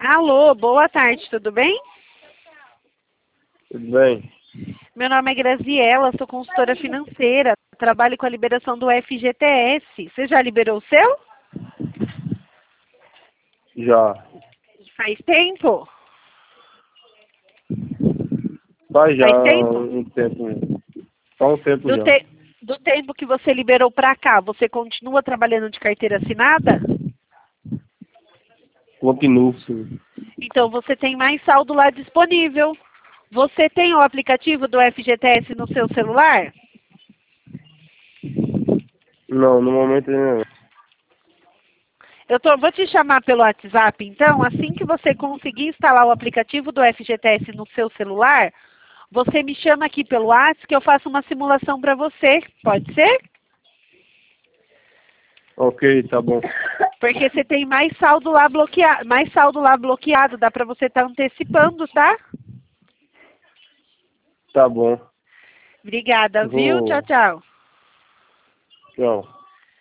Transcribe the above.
Alô, boa tarde, tudo bem? Tudo bem? Meu nome é Graziela, sou consultora financeira, trabalho com a liberação do FGTS. Você já liberou o seu? Já. Faz tempo? Faz já Faz tempo? um tempo. Faz um tempo Do, já. te- do tempo que você liberou para cá, você continua trabalhando de carteira assinada? Continuo, sim. Então você tem mais saldo lá disponível. Você tem o aplicativo do FGTS no seu celular? Não, no momento ainda não. Vou te chamar pelo WhatsApp, então, assim que você conseguir instalar o aplicativo do FGTS no seu celular, você me chama aqui pelo WhatsApp que eu faço uma simulação para você. Pode ser? Ok, tá bom. Porque você tem mais saldo lá bloqueado, dá para você estar antecipando, tá? Tá bom. Obrigada, viu? Tchau, Vou. tchau. Tchau.